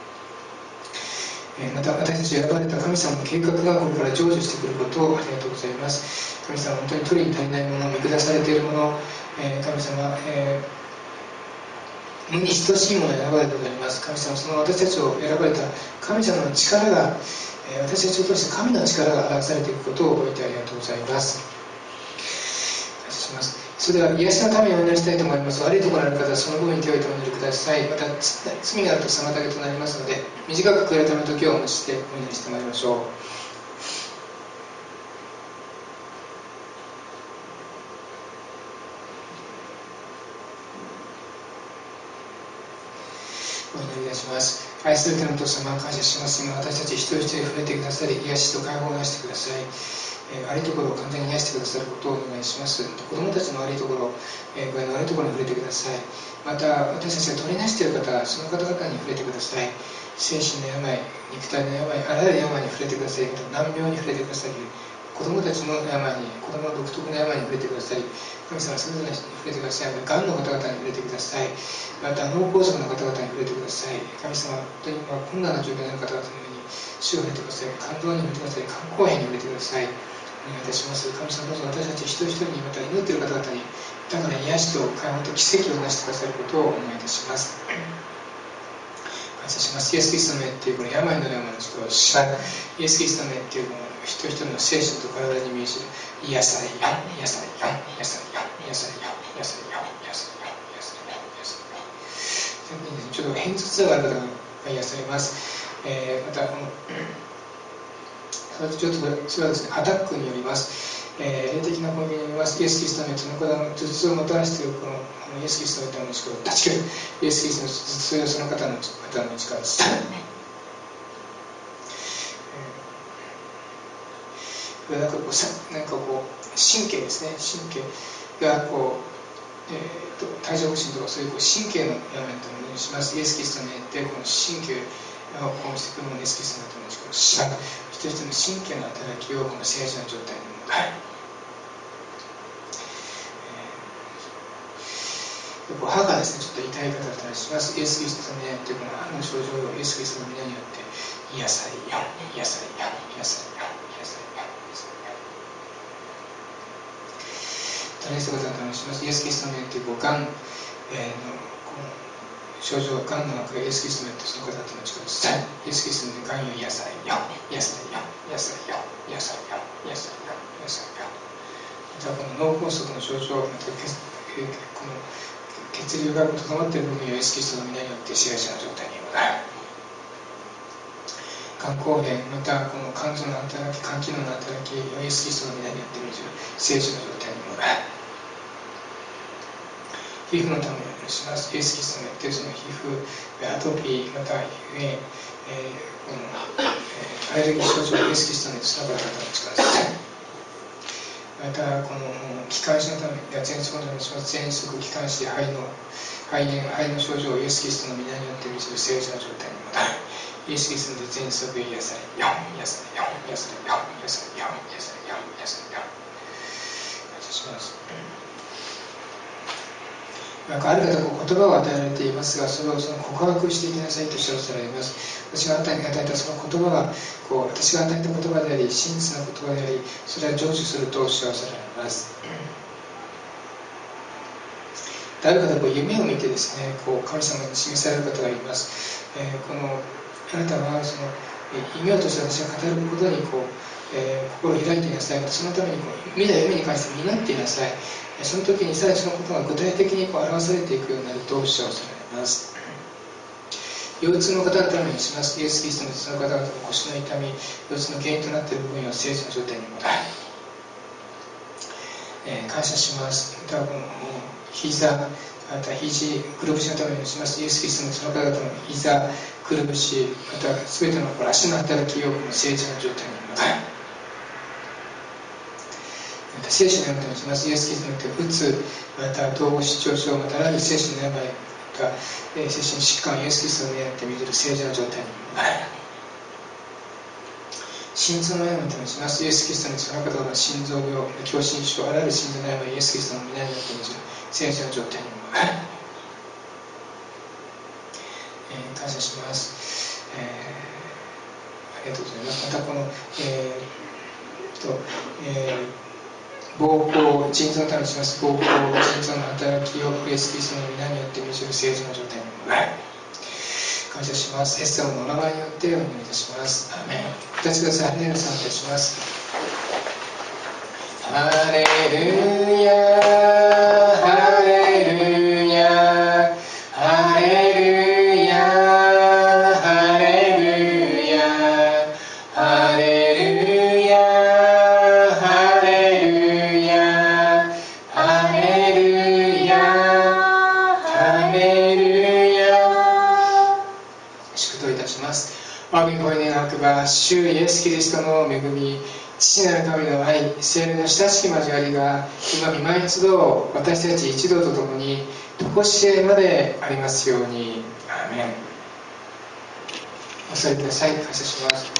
また私たち選ばれた神様の計画がこれから成就してくることをありがとうございます。神様、本当に取りに足りないもの、見下されているもの、えー、神様、えー、無に等しいものを選ばれております。神様、その私たちを選ばれた神様の力が、えー、私たちを通して神の力が表されていくことを覚えてありがとうございます。感謝します。それでは癒しのためにお祈りしたいと思います。悪いところのある方はその部分に手を置いてお祈りください。また罪があると妨げとなりますので、短く悔い改めの時をお持ちしてお祈りしてまいりましょう。お祈りいたします。 愛する天のお父様、感謝します。今私たち一人一人触れてくださり、癒しと解放を出してください。えー、悪いところを完全に癒してくださることをお願いします。子供たちの悪いところ、えー、具合の悪いところに触れてください。また私たちが取りなしている方、その方々に触れてください。精神の病、肉体の病、あらゆる病に触れてください。難病に触れてください。子供たちの病に、子供の独特な病に触れてください。神様、それぞれに触れてください。がんの方々に触れてください。また脳梗塞の方々に触れてください。神様、本当に困難な状況にある方々のように主を触れてください。肝臓に触れてください。肝硬変に触れてください。お願いいたします。神様、どうぞ私たち一人一人に、また祈っている方々に豊かな癒しと解放と奇跡をなしてくださることをお願いいたします。感謝します。イエス・キリストの目っていうこの病の病の人を知らないイエス・キリストの目っていうこの一人一人の精神と体に見える癒されよ、癒されよ、癒されよ、癒されよ、癒されよ、癒されよ、癒されよ、癒されよ。ちょっと偏頭痛がある方が癒されます。えー、またこのちょっとそれはですね、アタックによります。えー、霊的な根源によります。イエス・キリストの目、その方の頭痛をもたらしているこのイエス・キリストの目の力を断ち切る。イエス・キリストの頭痛をその方の方の力を伝える。えー、なんかこう、なんかこう神経ですね、神経がこう、えー、と帯状疱疹とかそういうこう神経の病というものにします。イエス・キリストの目ってこの神経を保護してくるものイエス・キリストの目の力を知らない。一人一人の神経の働きをこの正常な状態に戻る。歯がですね、ちょっと痛い方だったりします。イエス・キリストの目というこの歯の症状をイエス・キリストの皆によって癒されよ、癒されよ、癒されよ、癒されよ、癒されよ。大切なことをします。イエス・キリストの目というこうがん、えー、のこの症状、がんの膜がイエス・キリストの目とその方との力を伝え、イエス・キリストの目がんを癒されよ、癒されよ、癒されよ、癒されよ、癒されよ、癒されよ。またこの脳梗塞の症状、またこの血流が整っている部分をイエス・キリストの皆によって幸せな状態に戻る。肝硬変、またこの肝臓の働き、肝機能の働きをイエス・キリストの皆によって見る聖書の状態に戻る。皮膚のためにお願いします。イエス・キリストの手その皮膚、アトピー、また、えーえー、この、えー、アレルギー症状をイエス・キリストの手その方々の力です。またこの気管支のために喘息のためにします。喘息、気管支、肺の肺炎、肺の症状をイエス・キリストの皆によって見せる正常な状態に戻る。イエス・キリストの喘息、癒されよ、癒されよ、癒されよ、癒されよ、癒されよ、癒されよ。感謝します。なんかある方は言葉を与えられていますが、それをその告白していきなさいと主張されます。私があなたに与えたその言葉がこう私が与えた言葉であり、真実な言葉であり、それは成就すると主張されます。ある方はこう夢を見てですね、こう神様に示される方がいます。えー、このあなたはその夢を通して私が語ることにこう、えー、心を開いていなさい。そのためにこう見た夢に関して祈っていなさい。その時にさらにそのことが具体的にこう表されていくようになると主張されます。腰痛の方のためにします。イエス・キリストのその方々の腰の痛み、腰痛の原因となっている部分を正常な状態に戻る。えー、感謝します。またこの膝、また肘、くるぶしのためにします。イエス・キリストのその方々の膝、くるぶし、また全てのこの足の働きをこの正常な状態に戻る。また精神の病とします。イエス・キリストによってうつ、また統合失調症、またあらゆる精神の病、また、えー、精神疾患をイエス・キリストによって見ている正常な状態に戻る。心臓の病とします。イエス・キリストにその方の心臓病、狭心症、あらゆる心臓の病、イエス・キリストの皆によって見ている正常な状態に戻る。えー、感謝します。えー、ありがとうございます。またこの、えー、と、えー膀胱、腎臓のためにします。膀胱、腎臓の働きをイエス・キリストの皆によって見せる正常な状態に戻る。感謝します。イエス様のお名前によってお願いいたします。アーメン。お立ちください。ハレルヤさんいたします。ハレルヤ、ハレルヤ、ハレルヤ、ハレルヤ、ハレルヤ、ハレルヤ、ハレルヤ、ハレルヤ。祝祷いたたします。お詫び声願わくば、主イエス・キリストの恵み、父なる神の愛、聖霊の親しき交わりが今見舞い一度私たち一同と共に常しえまでありますように。アーメン。お座りください。感謝します。